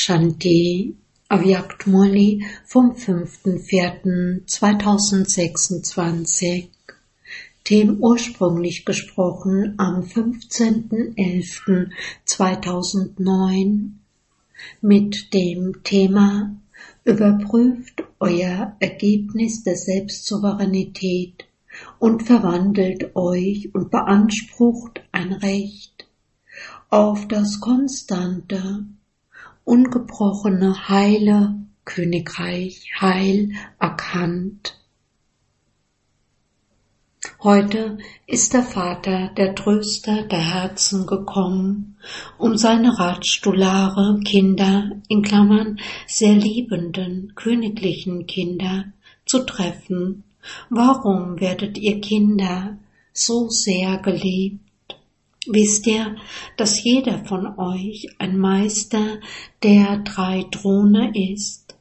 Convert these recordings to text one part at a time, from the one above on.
Shanti Avyakt Murli vom 5.4.2026. Themen ursprünglich gesprochen am 15.11.2009 mit dem Thema Überprüft euer Ergebnis der Selbstsouveränität und verwandelt euch und beansprucht ein Recht auf das konstante, ungebrochene, heile Königreich, Heil erkannt. Heute ist der Vater, der Tröster der Herzen gekommen, um seine Ratschstulare Kinder, in Klammern sehr liebenden, königlichen Kinder, zu treffen. Warum werdet ihr Kinder so sehr geliebt? Wisst ihr, dass jeder von euch ein Meister der 3 Throne ist?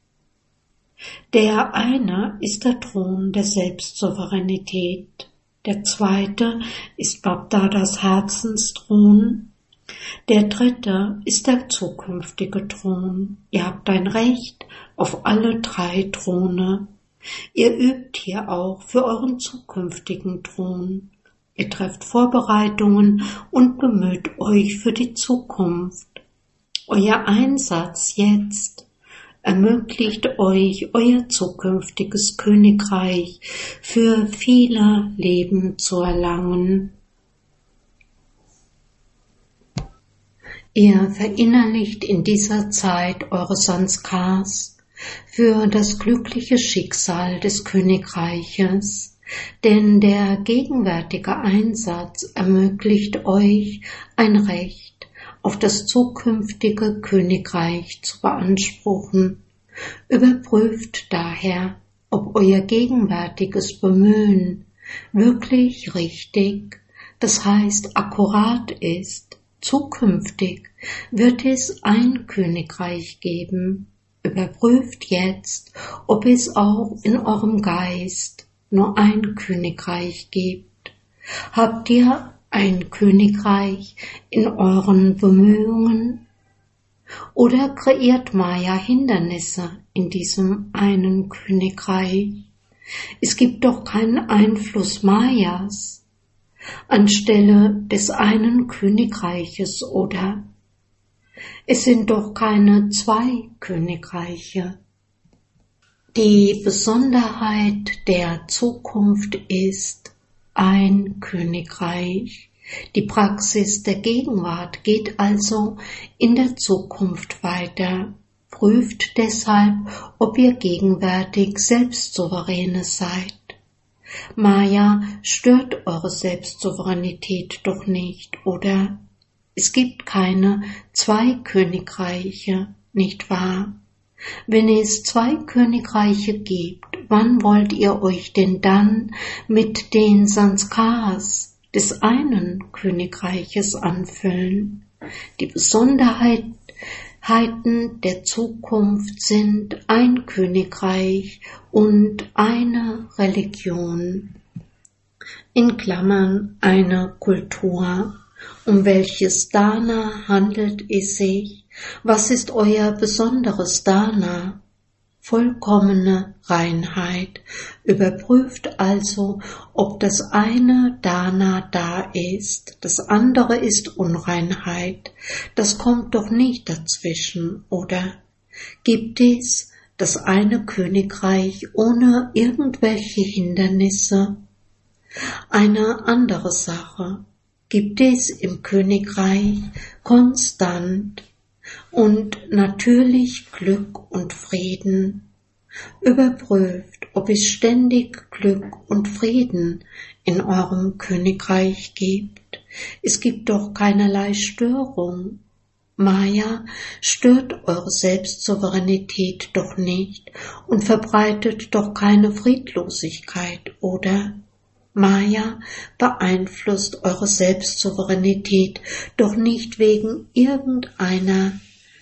Der eine ist der Thron der Selbstsouveränität, der zweite ist Babdadas Herzensthron, der dritte ist der zukünftige Thron. Ihr habt ein Recht auf alle 3 Throne. Ihr übt hier auch für euren zukünftigen Thron. Ihr trefft Vorbereitungen und bemüht euch für die Zukunft. Euer Einsatz jetzt ermöglicht euch euer zukünftiges Königreich für viele Leben zu erlangen. Ihr verinnerlicht in dieser Zeit eure Sanskars für das glückliche Schicksal des Königreiches, denn der gegenwärtige Einsatz ermöglicht euch ein Recht auf das zukünftige Königreich zu beanspruchen. Überprüft daher, ob euer gegenwärtiges Bemühen wirklich richtig, das heißt akkurat ist. Zukünftig wird es ein Königreich geben. Überprüft jetzt, ob es auch in eurem Geist nur ein Königreich gibt. Habt ihr ein Königreich in euren Bemühungen? Oder kreiert Maya Hindernisse in diesem einen Königreich? Es gibt doch keinen Einfluss Mayas anstelle des einen Königreiches, oder? Es sind doch keine 2 Königreiche. Die Besonderheit der Zukunft ist ein Königreich. Die Praxis der Gegenwart geht also in der Zukunft weiter. Prüft deshalb, ob ihr gegenwärtig Selbstsouveräne seid. Maya stört eure Selbstsouveränität doch nicht, oder? Es gibt keine 2 Königreiche, nicht wahr? Wenn es 2 Königreiche gibt, wann wollt ihr euch denn dann mit den Sanskars des einen Königreiches anfüllen? Die Besonderheiten der Zukunft sind ein Königreich und eine Religion, in Klammern eine Kultur. Um welches Dana handelt es sich? Was ist euer besonderes Dana? Vollkommene Reinheit. Überprüft also, ob das eine Dana da ist, das andere ist Unreinheit. Das kommt doch nicht dazwischen, oder? Gibt es das eine Königreich ohne irgendwelche Hindernisse? Eine andere Sache. Gibt es im Königreich konstant und natürlich Glück und Frieden? Überprüft, ob es ständig Glück und Frieden in eurem Königreich gibt. Es gibt doch keinerlei Störung. Maya stört eure Selbstsouveränität doch nicht und verbreitet doch keine Friedlosigkeit, oder? Maya beeinflusst eure Selbstsouveränität doch nicht wegen irgendeiner.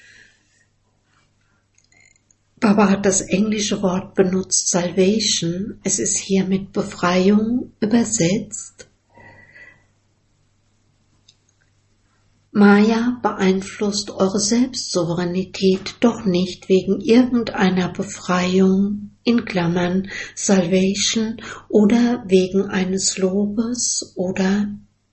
Baba hat das englische Wort benutzt, Salvation. Es ist hier mit Befreiung übersetzt. Maya beeinflusst eure Selbstsouveränität doch nicht wegen irgendeiner Befreiung, in Klammern Salvation, oder wegen eines Lobes, oder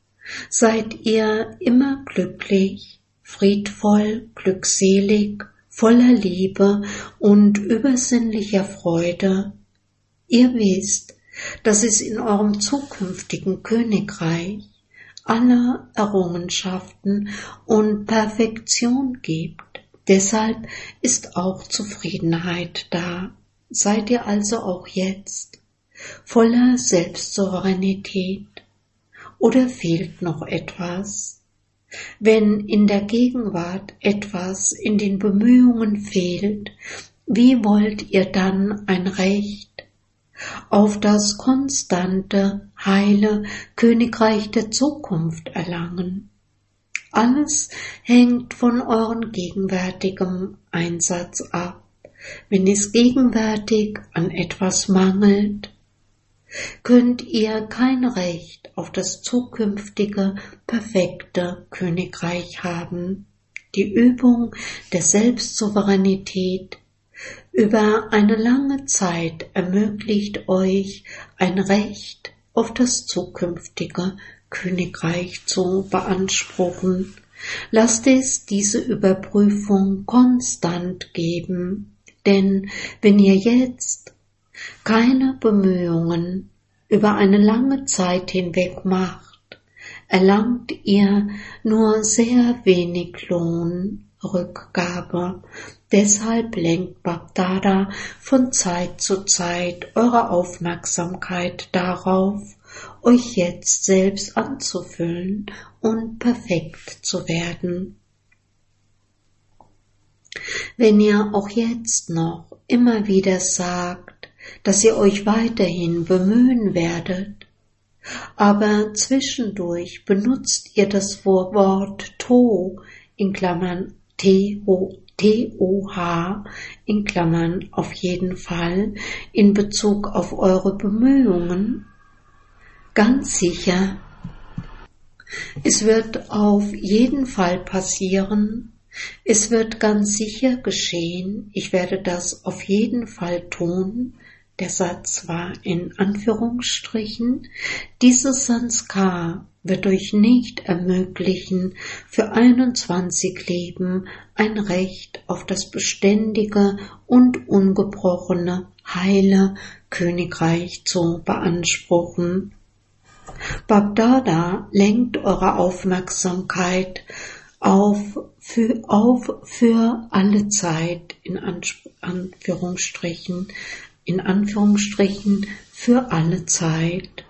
seid ihr immer glücklich, friedvoll, glückselig, voller Liebe und übersinnlicher Freude. Ihr wisst, dass es in eurem zukünftigen Königreich alle Errungenschaften und Perfektion gibt. Deshalb ist auch Zufriedenheit da. Seid ihr also auch jetzt voller Selbstsouveränität? Oder fehlt noch etwas? Wenn in der Gegenwart etwas in den Bemühungen fehlt, wie wollt ihr dann ein Recht auf das konstante, heile Königreich der Zukunft erlangen? Alles hängt von eurem gegenwärtigen Einsatz ab. Wenn es gegenwärtig an etwas mangelt, könnt ihr kein Recht auf das zukünftige, perfekte Königreich haben. Die Übung der Selbstsouveränität über eine lange Zeit ermöglicht euch ein Recht auf das zukünftige Königreich zu beanspruchen. Lasst es diese Überprüfung konstant geben, denn wenn ihr jetzt keine Bemühungen über eine lange Zeit hinweg macht, erlangt ihr nur sehr wenig Lohnrückgabe. Deshalb lenkt BapDada von Zeit zu Zeit eure Aufmerksamkeit darauf, euch jetzt selbst anzufüllen und perfekt zu werden. Wenn ihr auch jetzt noch immer wieder sagt, dass ihr euch weiterhin bemühen werdet, aber zwischendurch benutzt ihr das Wort To in Klammern T-O-H in Klammern auf jeden Fall in Bezug auf eure Bemühungen, ganz sicher, es wird auf jeden Fall passieren, es wird ganz sicher geschehen, ich werde das auf jeden Fall tun. Der Satz war in Anführungsstrichen. Dieses Sanskar wird euch nicht ermöglichen, für 21 Leben ein Recht auf das beständige und ungebrochene, heile Königreich zu beanspruchen. BapDada lenkt eure Aufmerksamkeit für alle Zeit, in Anführungsstrichen für alle Zeit.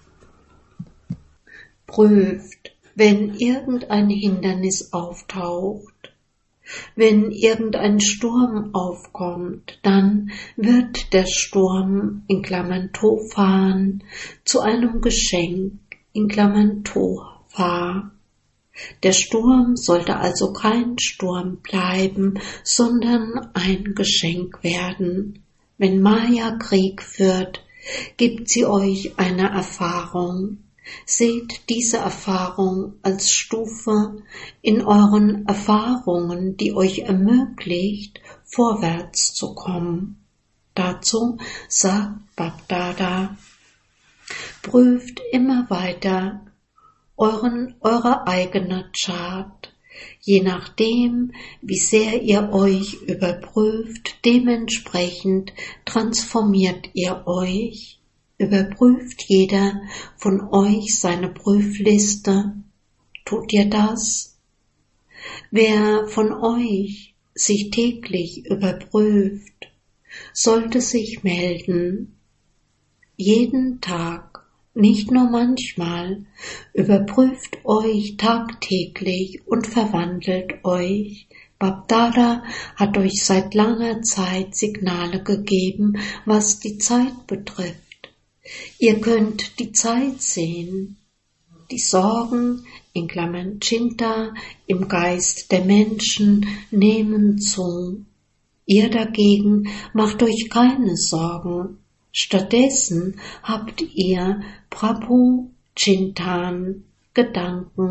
Prüft, wenn irgendein Hindernis auftaucht, wenn irgendein Sturm aufkommt, dann wird der Sturm in Klammern Tofan zu einem Geschenk in Klammern Tofa. Der Sturm sollte also kein Sturm bleiben, sondern ein Geschenk werden. Wenn Maya Krieg führt, gibt sie euch eine Erfahrung. Seht diese Erfahrung als Stufe in euren Erfahrungen, die euch ermöglicht, vorwärts zu kommen. Dazu sagt BapDada: Prüft immer weiter eure eigene Chart. Je nachdem, wie sehr ihr euch überprüft, dementsprechend transformiert ihr euch. Überprüft jeder von euch seine Prüfliste? Tut ihr das? Wer von euch sich täglich überprüft, sollte sich melden. Jeden Tag, nicht nur manchmal, überprüft euch tagtäglich und verwandelt euch. BapDada hat euch seit langer Zeit Signale gegeben, was die Zeit betrifft. Ihr könnt die Zeit sehen. Die Sorgen, in Klammern Chinta, im Geist der Menschen nehmen zu. Ihr dagegen macht euch keine Sorgen. Stattdessen habt ihr Prabhu Chintan, Gedanken,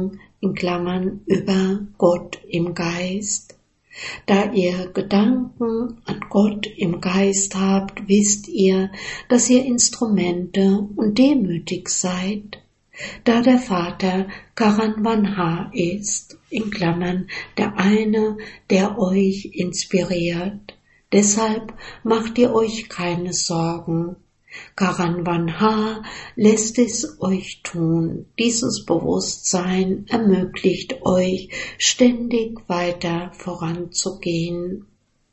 in Klammern über Gott im Geist. Da ihr Gedanken an Gott im Geist habt, wisst ihr, dass ihr Instrumente und demütig seid, da der Vater Karanwanha ist, in Klammern der eine, der euch inspiriert. Deshalb macht ihr euch keine Sorgen. Karanwanha lässt es euch tun. Dieses Bewusstsein ermöglicht euch, ständig weiter voranzugehen.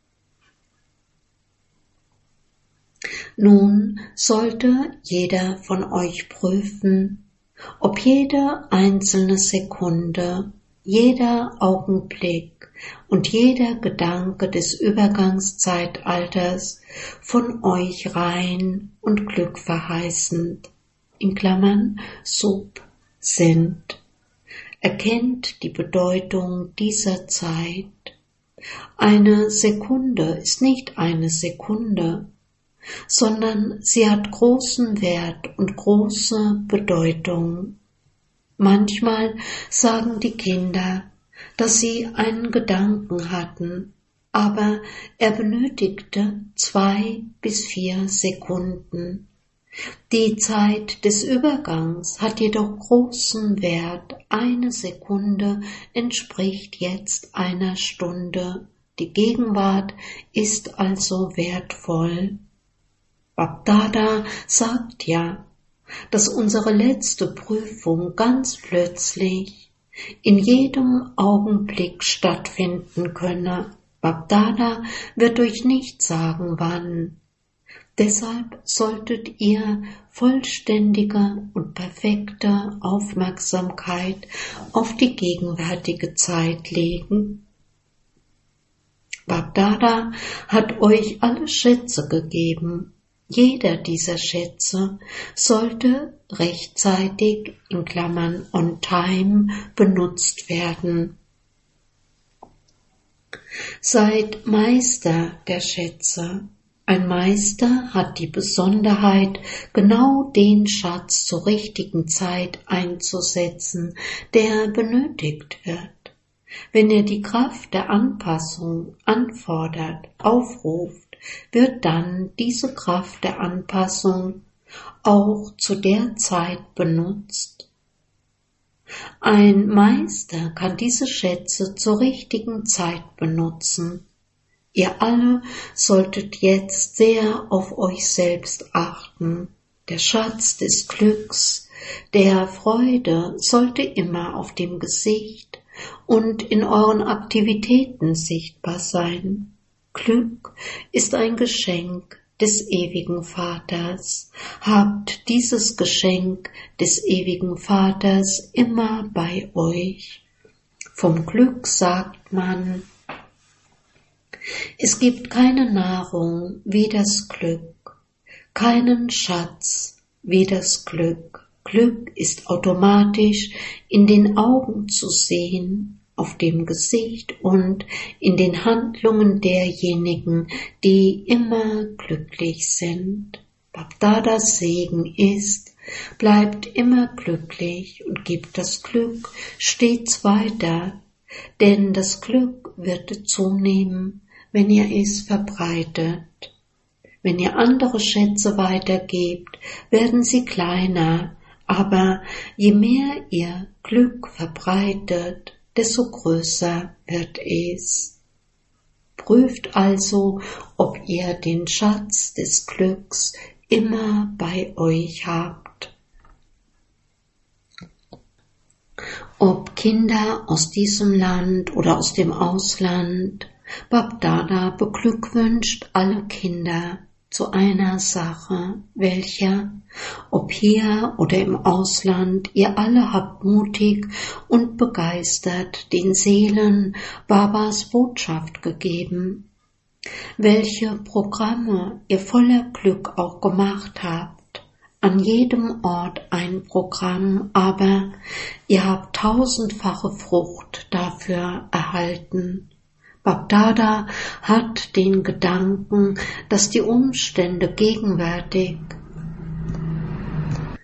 Nun sollte jeder von euch prüfen, ob jede einzelne Sekunde, jeder Augenblick und jeder Gedanke des Übergangszeitalters von euch rein und glückverheißend, in Klammern Sub, sind. Erkennt die Bedeutung dieser Zeit. Eine Sekunde ist nicht eine Sekunde, sondern sie hat großen Wert und große Bedeutung. Manchmal sagen die Kinder, dass sie einen Gedanken hatten, aber er benötigte 2 bis 4 Sekunden. Die Zeit des Übergangs hat jedoch großen Wert. Eine Sekunde entspricht jetzt einer Stunde. Die Gegenwart ist also wertvoll. Bapdada sagt ja, dass unsere letzte Prüfung ganz plötzlich in jedem Augenblick stattfinden könne. Bapdada wird euch nicht sagen, wann. Deshalb solltet ihr vollständige und perfekte Aufmerksamkeit auf die gegenwärtige Zeit legen. Bapdada hat euch alle Schätze gegeben. Jeder dieser Schätze sollte rechtzeitig, in Klammern on time, benutzt werden. Seid Meister der Schätze. Ein Meister hat die Besonderheit, genau den Schatz zur richtigen Zeit einzusetzen, der benötigt wird. Wenn er die Kraft der Anpassung anfordert, aufruft, wird dann diese Kraft der Anpassung auch zu der Zeit benutzt. Ein Meister kann diese Schätze zur richtigen Zeit benutzen. Ihr alle solltet jetzt sehr auf euch selbst achten. Der Schatz des Glücks, der Freude sollte immer auf dem Gesicht und in euren Aktivitäten sichtbar sein. Glück ist ein Geschenk des ewigen Vaters. Habt dieses Geschenk des ewigen Vaters immer bei euch. Vom Glück sagt man, es gibt keine Nahrung wie das Glück, keinen Schatz wie das Glück. Glück ist automatisch in den Augen zu sehen, auf dem Gesicht und in den Handlungen derjenigen, die immer glücklich sind. Bapdadas Segen ist, bleibt immer glücklich und gibt das Glück stets weiter, denn das Glück wird zunehmen, wenn ihr es verbreitet. Wenn ihr andere Schätze weitergebt, werden sie kleiner, aber je mehr ihr Glück verbreitet, desto größer wird es. Prüft also, ob ihr den Schatz des Glücks immer bei euch habt. Ob Kinder aus diesem Land oder aus dem Ausland, Bapdada beglückwünscht alle Kinder zu einer Sache, welcher, ob hier oder im Ausland, ihr alle habt mutig und begeistert den Seelen Babas Botschaft gegeben, welche Programme ihr voller Glück auch gemacht habt, an jedem Ort ein Programm, aber ihr habt 1000-fache Frucht dafür erhalten. Bapdada hat den Gedanken, dass die Umstände gegenwärtig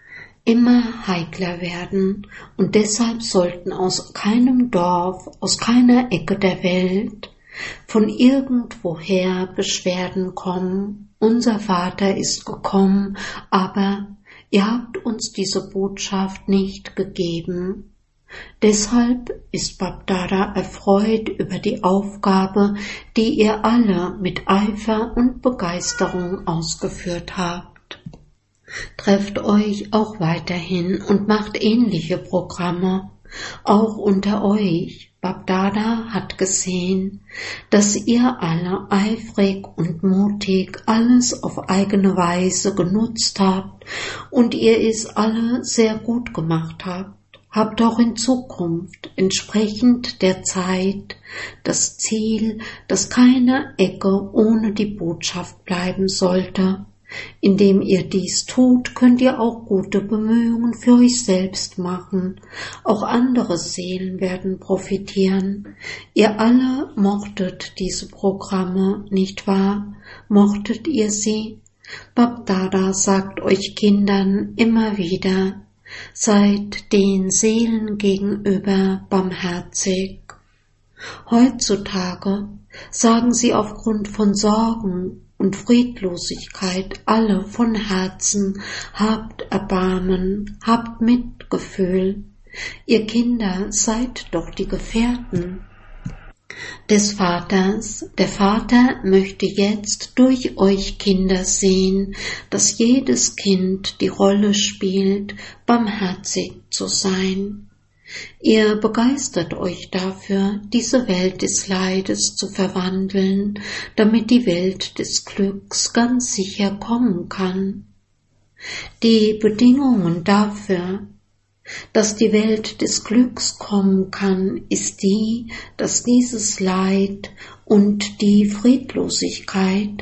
immer heikler werden, und deshalb sollten aus keinem Dorf, aus keiner Ecke der Welt, von irgendwoher Beschwerden kommen. Unser Vater ist gekommen, aber ihr habt uns diese Botschaft nicht gegeben. Deshalb ist Bapdada erfreut über die Aufgabe, die ihr alle mit Eifer und Begeisterung ausgeführt habt. Trefft euch auch weiterhin und macht ähnliche Programme, auch unter euch. Bapdada hat gesehen, dass ihr alle eifrig und mutig alles auf eigene Weise genutzt habt und ihr es alle sehr gut gemacht habt. Habt auch in Zukunft entsprechend der Zeit das Ziel, dass keine Ecke ohne die Botschaft bleiben sollte. Indem ihr dies tut, könnt ihr auch gute Bemühungen für euch selbst machen. Auch andere Seelen werden profitieren. Ihr alle mochtet diese Programme, nicht wahr? Mochtet ihr sie? Bapdada sagt euch Kindern immer wieder: Seid den Seelen gegenüber barmherzig. Heutzutage sagen sie aufgrund von Sorgen und Friedlosigkeit alle von Herzen: Habt Erbarmen, habt Mitgefühl. Ihr Kinder seid doch die Gefährten des Vaters. Der Vater möchte jetzt durch euch Kinder sehen, dass jedes Kind die Rolle spielt, barmherzig zu sein. Ihr begeistert euch dafür, diese Welt des Leides zu verwandeln, damit die Welt des Glücks ganz sicher kommen kann. Die Bedingungen dafür, dass die Welt des Glücks kommen kann, ist die, dass dieses Leid und die Friedlosigkeit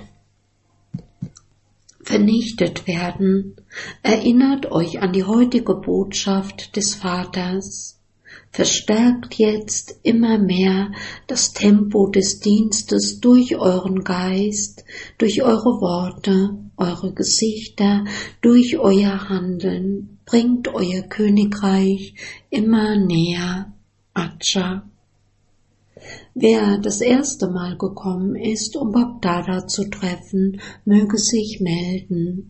vernichtet werden. Erinnert euch an die heutige Botschaft des Vaters. Verstärkt jetzt immer mehr das Tempo des Dienstes durch euren Geist, durch eure Worte, eure Gesichter, durch euer Handeln. Bringt euer Königreich immer näher. Acha. Wer das erste Mal gekommen ist, um Bapdada zu treffen, möge sich melden.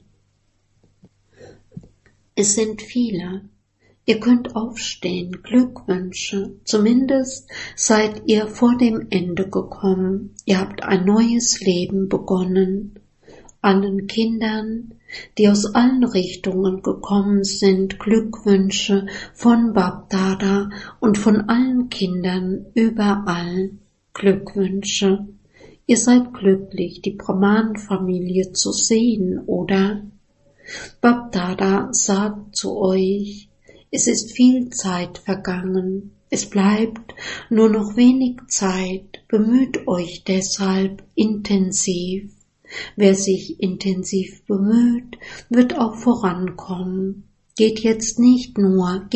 Es sind viele. Ihr könnt aufstehen. Glückwünsche. Zumindest seid ihr vor dem Ende gekommen. Ihr habt ein neues Leben begonnen. Allen Kindern, die aus allen Richtungen gekommen sind, Glückwünsche von Bapdada und von allen Kindern überall. Glückwünsche. Ihr seid glücklich, die Brahman-Familie zu sehen, oder? Bapdada sagt zu euch: Es ist viel Zeit vergangen. Es bleibt nur noch wenig Zeit. Bemüht euch deshalb intensiv. Wer sich intensiv bemüht, wird auch vorankommen. Geht jetzt nicht nur,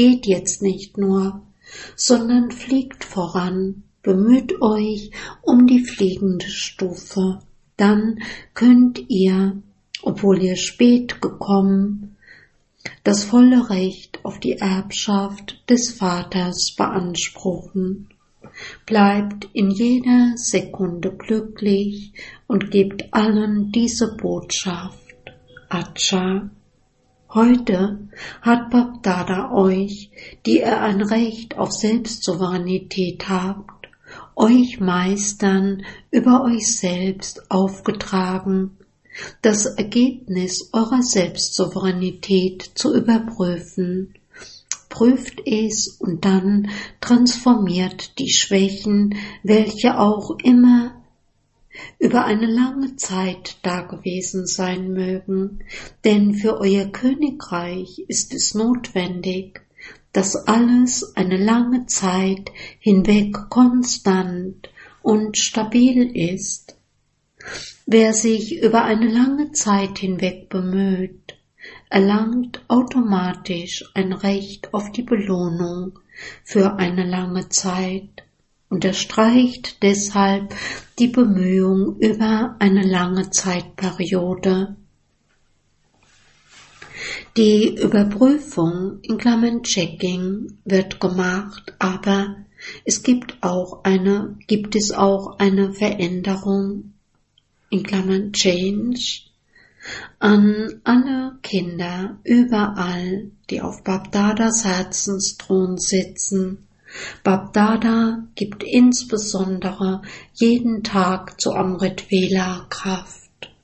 sondern fliegt voran. Bemüht euch um die fliegende Stufe. Dann könnt ihr, obwohl ihr spät gekommen, das volle Recht auf die Erbschaft des Vaters beanspruchen. Bleibt in jeder Sekunde glücklich und gebt allen diese Botschaft. Acha. Heute hat Bapdada euch, die ihr ein Recht auf Selbstsouveränität habt, euch Meistern über euch selbst aufgetragen, das Ergebnis eurer Selbstsouveränität zu überprüfen. Prüft es und dann transformiert die Schwächen, welche auch immer über eine lange Zeit dagewesen sein mögen, denn für euer Königreich ist es notwendig, dass alles eine lange Zeit hinweg konstant und stabil ist. Wer sich über eine lange Zeit hinweg bemüht, erlangt automatisch ein Recht auf die Belohnung für eine lange Zeit, unterstreicht deshalb die Bemühung über eine lange Zeitperiode. Die Überprüfung in Klammern Checking wird gemacht, aber gibt es auch eine Veränderung in Klammern Change an alle Kinder überall, die auf Bapdadas Herzensthron sitzen. Bapdada gibt insbesondere jeden Tag zu Amrit Vela Kraft.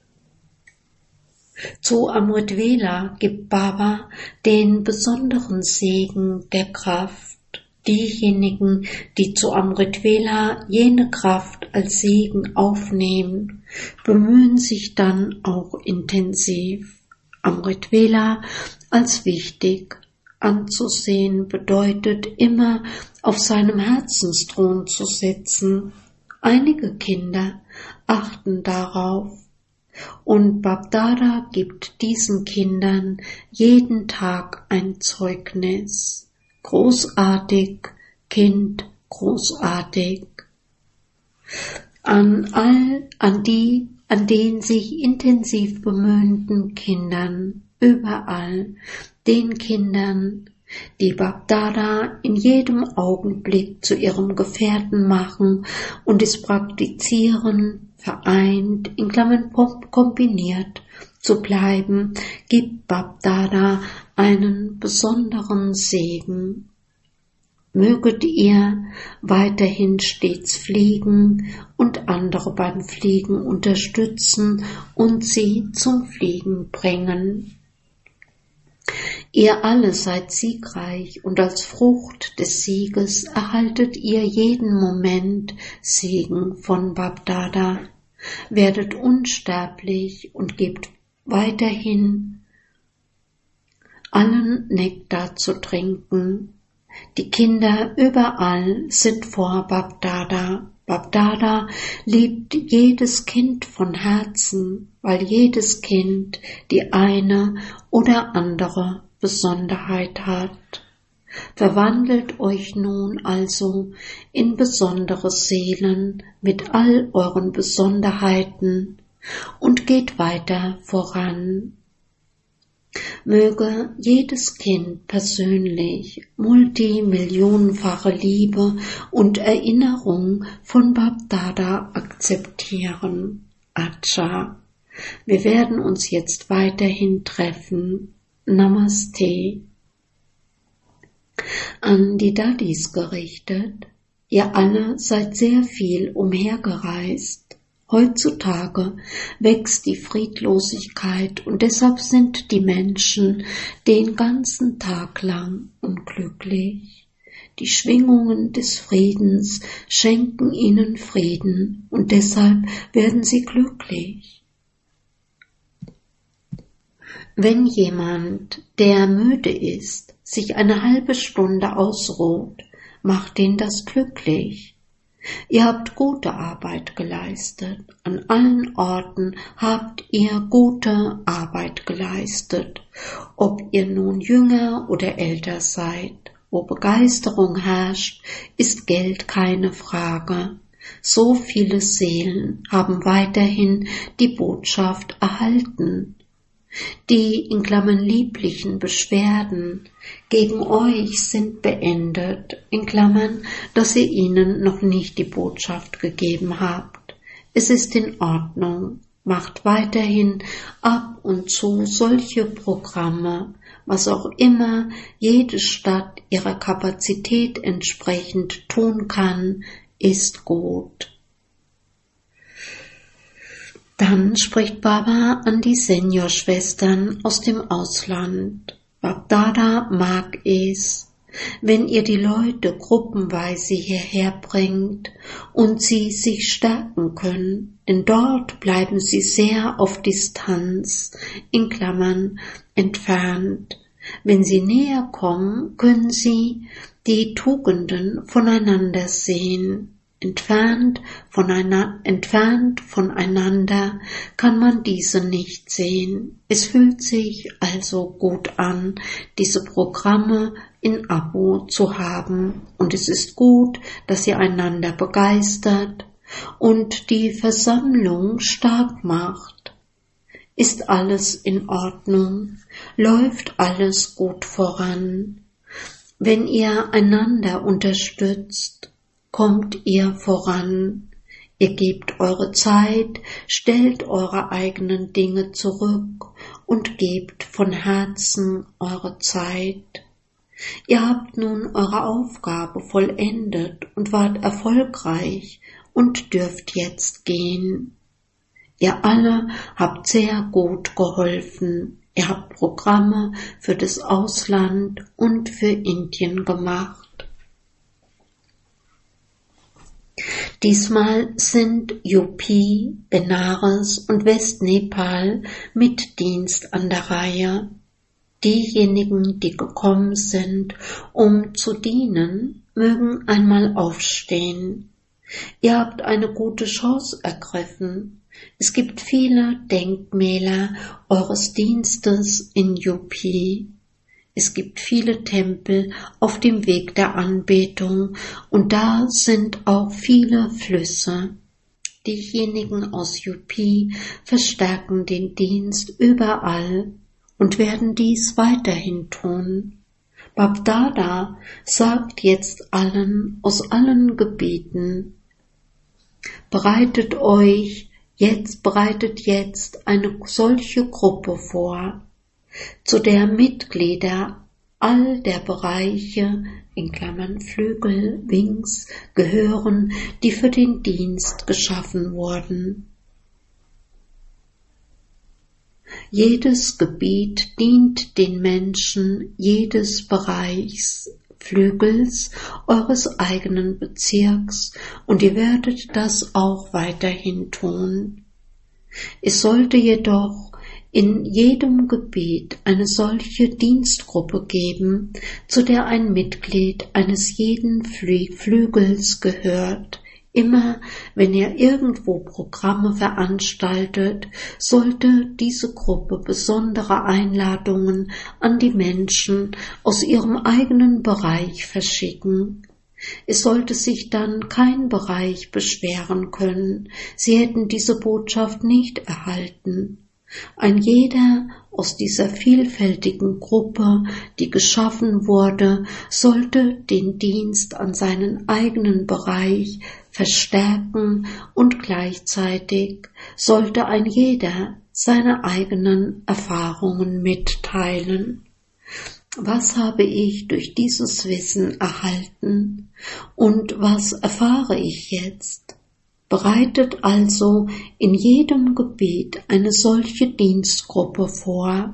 Zu Amrit Vela gibt Baba den besonderen Segen der Kraft. Diejenigen, die zu Amrit Vela jene Kraft als Segen aufnehmen, bemühen sich dann auch intensiv. Amrit Vela als wichtig anzusehen bedeutet immer auf seinem Herzensthron zu sitzen. Einige Kinder achten darauf. Und Bapdada gibt diesen Kindern jeden Tag ein Zeugnis. Großartig, Kind, großartig. An den sich intensiv bemühenden Kindern, überall, den Kindern, die Bapdada in jedem Augenblick zu ihrem Gefährten machen und es praktizieren, vereint, in Klammern kombiniert zu bleiben, gibt Bapdada einen besonderen Segen. Möget ihr weiterhin stets fliegen und andere beim Fliegen unterstützen und sie zum Fliegen bringen. Ihr alle seid siegreich und als Frucht des Sieges erhaltet ihr jeden Moment Segen von Bapdada. Werdet unsterblich und gebt weiterhin allen Nektar zu trinken. Die Kinder überall sind vor Bapdada. Bapdada liebt jedes Kind von Herzen, weil jedes Kind die eine oder andere Besonderheit hat. Verwandelt euch nun also in besondere Seelen mit all euren Besonderheiten und geht weiter voran. Möge jedes Kind persönlich multimillionenfache Liebe und Erinnerung von Bapdada akzeptieren. Acha. Wir werden uns jetzt weiterhin treffen. Namaste. An die Daddis gerichtet. Ihr alle seid sehr viel umhergereist. Heutzutage wächst die Friedlosigkeit und deshalb sind die Menschen den ganzen Tag lang unglücklich. Die Schwingungen des Friedens schenken ihnen Frieden und deshalb werden sie glücklich. Wenn jemand, der müde ist, sich eine halbe Stunde ausruht, macht ihn das glücklich. Ihr habt gute Arbeit geleistet. An allen Orten habt ihr gute Arbeit geleistet. Ob ihr nun jünger oder älter seid, wo Begeisterung herrscht, ist Geld keine Frage. So viele Seelen haben weiterhin die Botschaft erhalten. Die in Klammern lieblichen Beschwerden gegen euch sind beendet, in Klammern, dass ihr ihnen noch nicht die Botschaft gegeben habt. Es ist in Ordnung, macht weiterhin ab und zu solche Programme, was auch immer jede Stadt ihrer Kapazität entsprechend tun kann, ist gut. Dann spricht Baba an die Seniorschwestern aus dem Ausland. Bapdada mag es, wenn ihr die Leute gruppenweise hierher bringt und sie sich stärken können, denn dort bleiben sie sehr auf Distanz, in Klammern entfernt. Wenn sie näher kommen, können sie die Tugenden voneinander sehen. Entfernt voneinander kann man diese nicht sehen. Es fühlt sich also gut an, diese Programme in Abo zu haben. Und es ist gut, dass ihr einander begeistert und die Versammlung stark macht. Ist alles in Ordnung? Läuft alles gut voran? Wenn ihr einander unterstützt, kommt ihr voran. Ihr gebt eure Zeit, stellt eure eigenen Dinge zurück und gebt von Herzen eure Zeit. Ihr habt nun eure Aufgabe vollendet und wart erfolgreich und dürft jetzt gehen. Ihr alle habt sehr gut geholfen. Ihr habt Programme für das Ausland und für Indien gemacht. Diesmal sind UP, Benares und Westnepal mit Dienst an der Reihe. Diejenigen, die gekommen sind, um zu dienen, mögen einmal aufstehen. Ihr habt eine gute Chance ergriffen. Es gibt viele Denkmäler eures Dienstes in UP. Es gibt viele Tempel auf dem Weg der Anbetung und da sind auch viele Flüsse. Diejenigen aus UP verstärken den Dienst überall und werden dies weiterhin tun. Babdada sagt jetzt allen aus allen Gebieten, bereitet jetzt eine solche Gruppe vor, zu der Mitglieder all der Bereiche in Klammern Flügel, Wings gehören, die für den Dienst geschaffen wurden. Jedes Gebiet dient den Menschen jedes Bereichs, Flügels eures eigenen Bezirks und ihr werdet das auch weiterhin tun. Es sollte jedoch in jedem Gebiet eine solche Dienstgruppe geben, zu der ein Mitglied eines jeden Flügels gehört. Immer wenn ihr irgendwo Programme veranstaltet, sollte diese Gruppe besondere Einladungen an die Menschen aus ihrem eigenen Bereich verschicken. Es sollte sich dann kein Bereich beschweren können, sie hätten diese Botschaft nicht erhalten. Ein jeder aus dieser vielfältigen Gruppe, die geschaffen wurde, sollte den Dienst an seinen eigenen Bereich verstärken und gleichzeitig sollte ein jeder seine eigenen Erfahrungen mitteilen. Was habe ich durch dieses Wissen erhalten und was erfahre ich jetzt? Bereitet also in jedem Gebiet eine solche Dienstgruppe vor.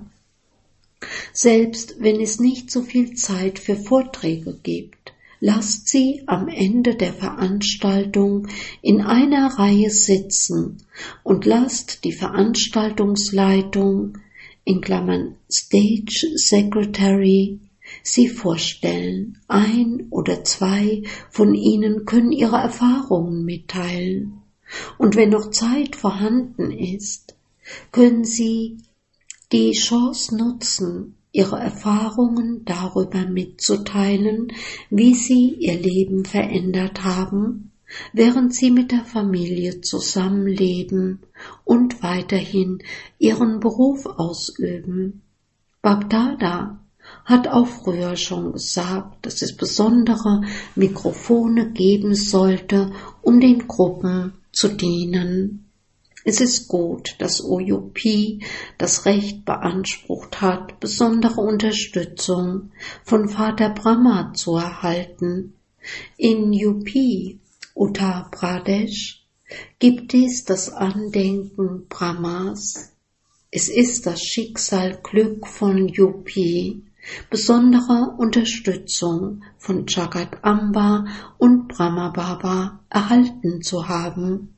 Selbst wenn es nicht so viel Zeit für Vorträge gibt, lasst sie am Ende der Veranstaltung in einer Reihe sitzen und lasst die Veranstaltungsleitung in Klammern Stage Secretary sie vorstellen. Ein oder zwei von ihnen können ihre Erfahrungen mitteilen. Und wenn noch Zeit vorhanden ist, können sie die Chance nutzen, ihre Erfahrungen darüber mitzuteilen, wie sie ihr Leben verändert haben, während sie mit der Familie zusammenleben und weiterhin ihren Beruf ausüben. Babdada hat auch früher schon gesagt, dass es besondere Mikrofone geben sollte, um den Gruppen zu dienen. Es ist gut, dass OUP das Recht beansprucht hat, besondere Unterstützung von Vater Brahma zu erhalten. In UP, Uttar Pradesh, gibt es das Andenken Brahmas. Es ist das Schicksalsglück von UP, besondere Unterstützung von Jagat Amba und Brahma Baba erhalten zu haben.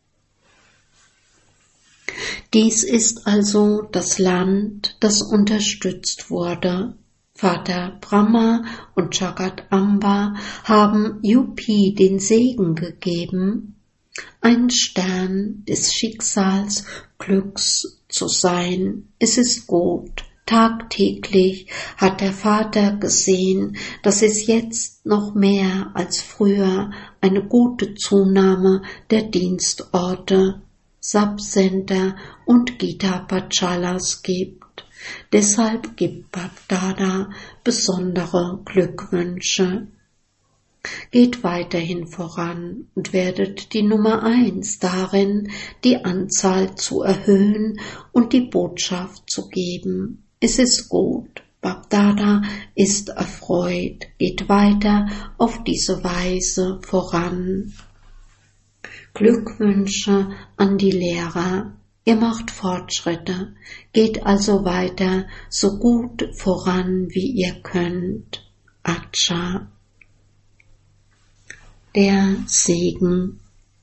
Dies ist also das Land, das unterstützt wurde. Vater Brahma und Jagat Amba haben UP den Segen gegeben, ein Stern des Schicksals, Glücks zu sein. Es ist gut. Tagtäglich hat der Vater gesehen, dass es jetzt noch mehr als früher eine gute Zunahme der Dienstorte Subcenter und Gita Pachalas gibt. Deshalb gibt BapDada besondere Glückwünsche. Geht weiterhin voran und werdet die Nummer 1 darin, die Anzahl zu erhöhen und die Botschaft zu geben. Es ist gut. BapDada ist erfreut. Geht weiter auf diese Weise voran. Glückwünsche an die Lehrer. Ihr macht Fortschritte. Geht also weiter so gut voran, wie ihr könnt. Acha. Der Segen.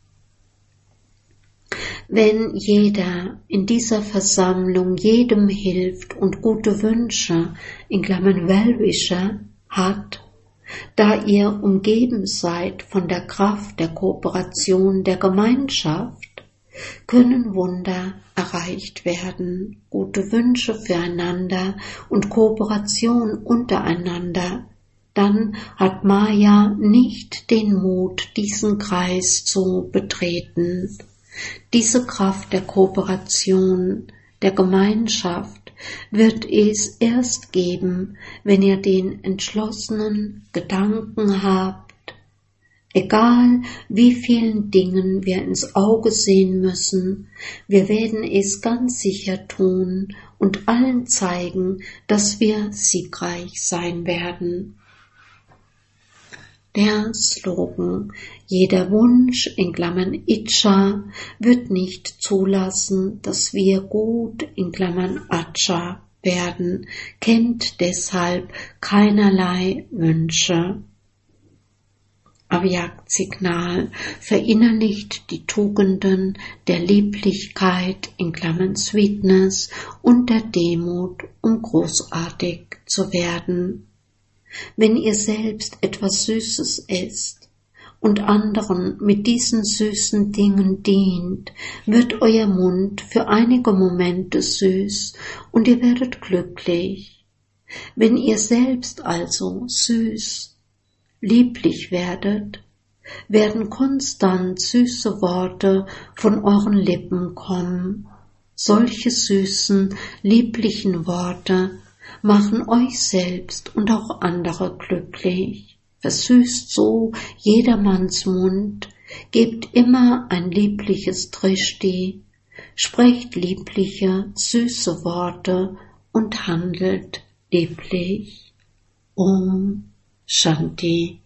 Wenn jeder in dieser Versammlung jedem hilft und gute Wünsche, in Klammern Wellwisher, hat, da ihr umgeben seid von der Kraft der Kooperation der Gemeinschaft, können Wunder erreicht werden, gute Wünsche füreinander und Kooperation untereinander. Dann hat Maya nicht den Mut, diesen Kreis zu betreten. Diese Kraft der Kooperation, der Gemeinschaft wird es erst geben, wenn ihr den entschlossenen Gedanken habt, egal wie vielen Dingen wir ins Auge sehen müssen, wir werden es ganz sicher tun und allen zeigen, dass wir siegreich sein werden. Der Slogan: Jeder Wunsch, in Klammern Icha, wird nicht zulassen, dass wir gut, in Klammern Acha, werden, kennt deshalb keinerlei Wünsche. Avyakt-Signal: Verinnerlicht die Tugenden der Lieblichkeit, in Klammern Sweetness, und der Demut, um großartig zu werden. Wenn ihr selbst etwas Süßes esst und anderen mit diesen süßen Dingen dient, wird euer Mund für einige Momente süß und ihr werdet glücklich. Wenn ihr selbst also süß, lieblich werdet, werden konstant süße Worte von euren Lippen kommen. Solche süßen, lieblichen Worte machen euch selbst und auch andere glücklich. Versüßt so jedermanns Mund, gebt immer ein liebliches Drishti, sprecht liebliche, süße Worte und handelt lieblich. Om Shanti.